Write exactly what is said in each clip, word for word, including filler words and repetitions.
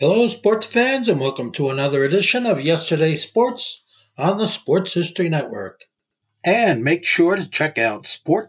Hello, sports fans, and welcome to another edition of Yesterday's Sports on the Sports History Network. And make sure to check out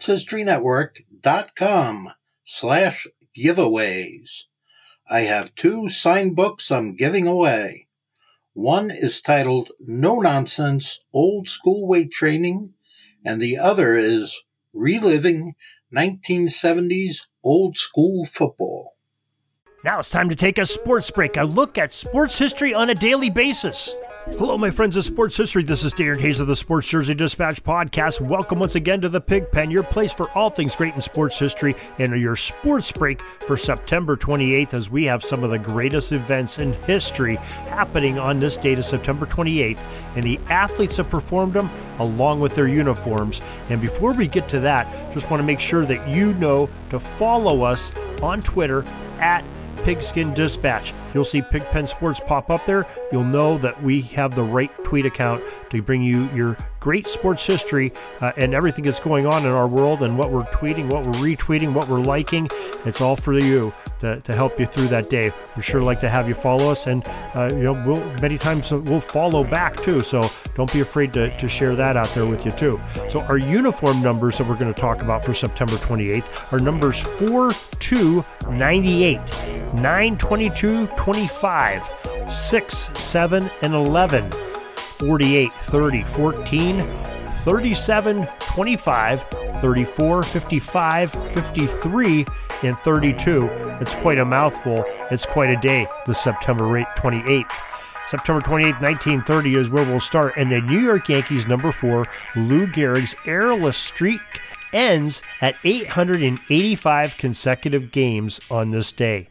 sportshistorynetwork.com slash giveaways. I have two signed books I'm giving away. One is titled No Nonsense Old School Weight Training, and the other is Reliving nineteen seventies Old School Football. Now it's time to take a sports break, a look at sports history on a daily basis. Hello, my friends of sports history. This is Darren Hayes of the Sports Jersey Dispatch podcast. Welcome once again to the Pig Pen, your place for all things great in sports history, and your sports break for September twenty-eighth, as we have some of the greatest events in history happening on this date of September twenty-eighth, and the athletes have performed them along with their uniforms. And before we get to that, just want to make sure that you know to follow us on Twitter at Pigskin Dispatch. You'll see Pigpen Sports pop up there. You'll know that we have the right tweet account to bring you your great sports history uh, and everything that's going on in our world and what we're tweeting, what we're retweeting, what we're liking. It's all for you to, to help you through that day. We'd sure like to have you follow us, and uh, you know, we'll many times we'll follow back too. So don't be afraid to, to share that out there with you too. So our uniform numbers that we're going to talk about for September twenty-eighth are numbers four two ninety-eight, nine twenty-two twenty-five, six, seven, and eleven, forty-eight, thirty, fourteen, thirty-seven, twenty-five, thirty-four, fifty-five, fifty-three, and thirty-two. It's quite a mouthful. It's quite a day, the September twenty-eighth. September twenty-eighth, nineteen thirty is where we'll start, and the New York Yankees number four, Lou Gehrig's errorless streak ends at eight hundred eighty-five consecutive games on this day.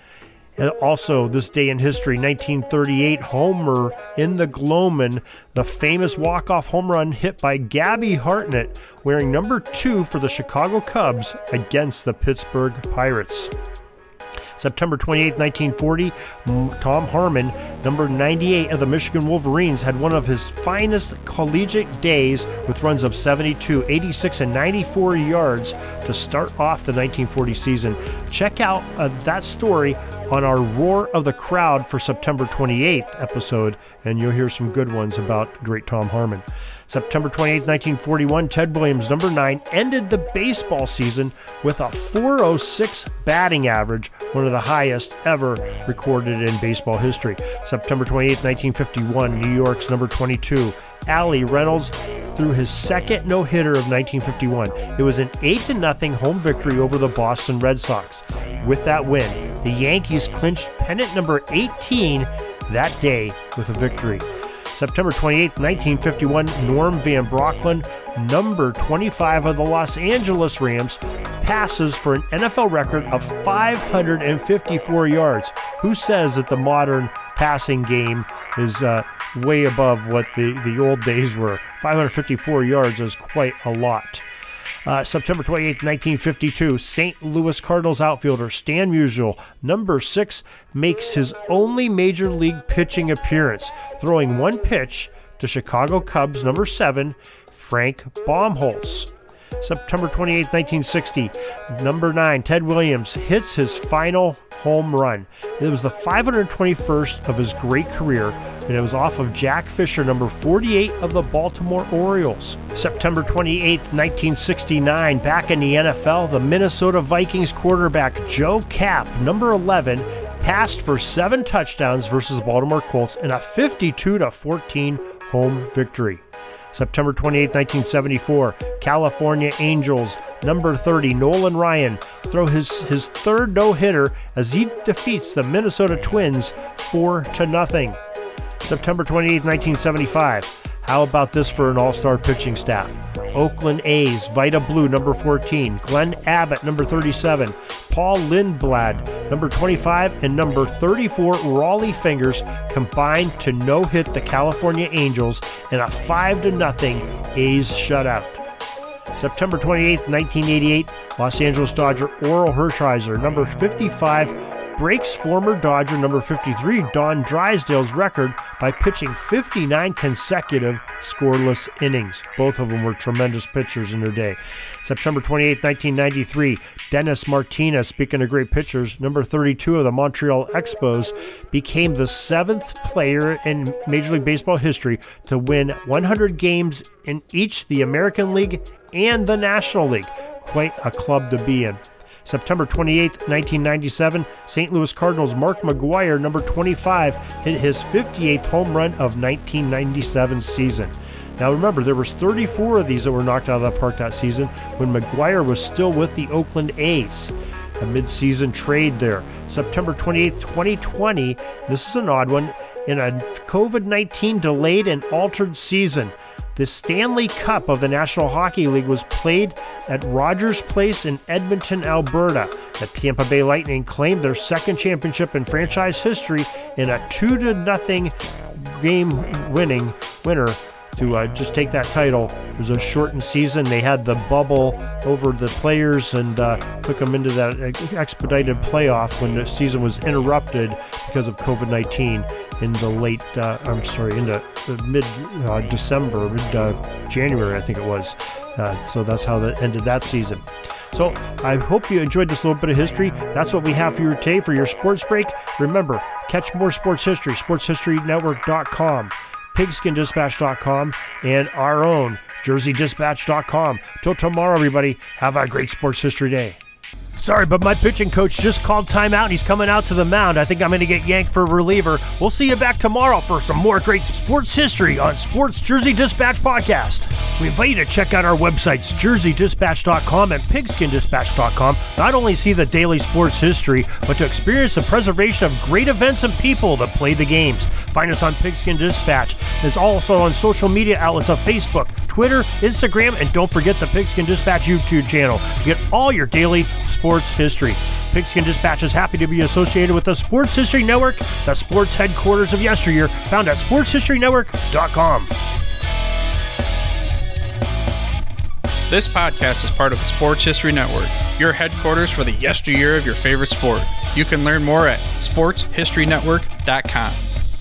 Also, this day in history, nineteen thirty-eight, homer in the Gloman, the famous walk-off home run hit by Gabby Hartnett, wearing number two for the Chicago Cubs against the Pittsburgh Pirates. September twenty-eighth, nineteen forty, Tom Harmon, number ninety-eight of the Michigan Wolverines, had one of his finest collegiate days with runs of seventy-two, eighty-six, and ninety-four yards to start off the nineteen forty season. Check out uh, that story on our Roar of the Crowd for September twenty-eighth episode, and you'll hear some good ones about great Tom Harmon. September twenty-eighth, nineteen forty-one, Ted Williams, number nine, ended the baseball season with a four oh six batting average, one of the highest ever recorded in baseball history. September twenty-eighth, nineteen fifty-one, New York's number twenty-two, Allie Reynolds, threw his second no-hitter of nineteen fifty-one. It was an eight to nothing home victory over the Boston Red Sox. With that win, the Yankees clinched pennant number eighteen that day with a victory. September twenty-eighth, nineteen fifty-one, Norm Van Brocklin, number twenty-five of the Los Angeles Rams, passes for an N F L record of five hundred fifty-four yards. Who says that the modern passing game is uh, way above what the, the old days were? five hundred fifty-four yards is quite a lot. Uh, September twenty-eighth, nineteen fifty-two, Saint Louis Cardinals outfielder Stan Musial, number six, makes his only major league pitching appearance, throwing one pitch to Chicago Cubs number seven, Frank Baumholtz. September twenty-eighth, nineteen sixty, number nine, Ted Williams hits his final home run. It was the five hundred twenty-first of his great career, and it was off of Jack Fisher, number forty-eight of the Baltimore Orioles. September twenty-eighth, nineteen sixty-nine, back in the N F L, the Minnesota Vikings quarterback Joe Kapp, number eleven, passed for seven touchdowns versus the Baltimore Colts in a fifty-two to fourteen home victory. September twenty-eighth, nineteen seventy-four, California Angels, number thirty, Nolan Ryan, throw his, his third no-hitter as he defeats the Minnesota Twins four to nothing. September twenty-eighth, nineteen seventy-five, how about this for an all-star pitching staff? Oakland A's, Vita Blue, number fourteen, Glenn Abbott, number thirty-seven, Paul Lindblad, number twenty-five, and number thirty-four, Raleigh Fingers, combined to no-hit the California Angels in a five to nothing A's shutout. September twenty-eighth, nineteen eighty-eight, Los Angeles Dodger Oral Hershiser, number fifty-five, breaks former Dodger number fifty-three Don Drysdale's record by pitching fifty-nine consecutive scoreless innings. Both of them were tremendous pitchers in their day. September twenty-eighth, nineteen ninety-three, Dennis Martinez, speaking of great pitchers, number thirty-two of the Montreal Expos, became the seventh player in Major League Baseball history to win one hundred games in each the American League and the National League. Quite a club to be in. September twenty-eighth, nineteen ninety-seven, Saint Louis Cardinals' Mark McGwire, number twenty-five, hit his fifty-eighth home run of nineteen ninety-seven season. Now remember, there was thirty-four of these that were knocked out of the park that season when McGwire was still with the Oakland A's. A mid-season trade there. September twenty-eighth, twenty twenty, this is an odd one, in a covid nineteen delayed and altered season, the Stanley Cup of the National Hockey League was played at Rogers Place in Edmonton, Alberta. The Tampa Bay Lightning claimed their second championship in franchise history in a two to nothing game-winning winner to uh, just take that title. It was a shortened season. They had the bubble over the players and uh, took them into that expedited playoff when the season was interrupted because of covid nineteen in the late, uh, I'm sorry, in the, the mid-December, uh, mid-January, uh, I think it was. Uh, so that's how that ended that season. So I hope you enjoyed this little bit of history. That's what we have for you today for your sports break. Remember, catch more sports history, sports history network dot com. pigskin dispatch dot com, and our own jersey dispatch dot com. Till tomorrow, everybody, have a great sports history day. Sorry, but my pitching coach just called timeout, and he's coming out to the mound. I think I'm going to get yanked for a reliever. We'll see you back tomorrow for some more great sports history on Sports Jersey Dispatch Podcast. We invite you to check out our websites, jersey dispatch dot com and pigskin dispatch dot com. Not only see the daily sports history, but to experience the preservation of great events and people that play the games. Find us on Pigskin Dispatch. It's also on social media outlets of Facebook, Twitter, Instagram, and don't forget the Pigskin Dispatch YouTube channel to get all your daily sports history. Pigskin Dispatch is happy to be associated with the Sports History Network, the sports headquarters of yesteryear, found at sports history network dot com. This podcast is part of the Sports History Network, your headquarters for the yesteryear of your favorite sport. You can learn more at sports history network dot com.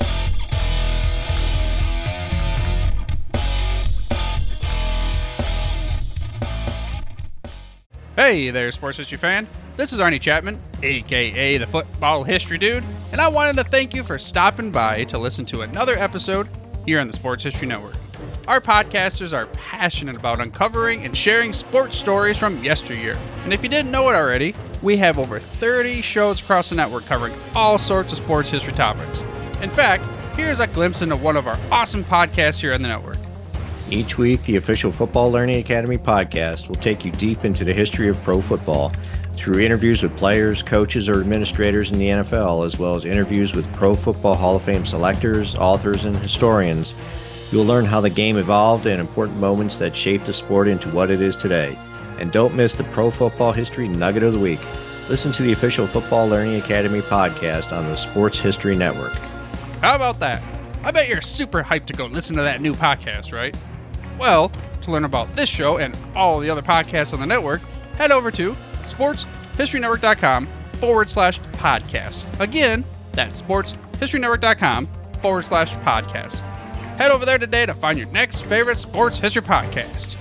Hey there, sports history fan. This is Arnie Chapman, aka the Football History Dude, and I wanted to thank you for stopping by to listen to another episode here on the Sports History Network. Our podcasters are passionate about uncovering and sharing sports stories from yesteryear. And if you didn't know it already, we have over thirty shows across the network covering all sorts of sports history topics. In fact, here's a glimpse into one of our awesome podcasts here on the network. Each week, the official Football Learning Academy podcast will take you deep into the history of pro football through interviews with players, coaches, or administrators in the N F L, as well as interviews with Pro Football Hall of Fame selectors, authors, and historians. You'll learn how the game evolved and important moments that shaped the sport into what it is today. And don't miss the Pro Football History Nugget of the Week. Listen to the official Football Learning Academy podcast on the Sports History Network. How about that? I bet you're super hyped to go listen to that new podcast, right? Well, to learn about this show and all the other podcasts on the network, head over to sports history network dot com forward slash podcast. Again, that's sports history network dot com forward slash podcast. Head over there today to find your next favorite sports history podcast.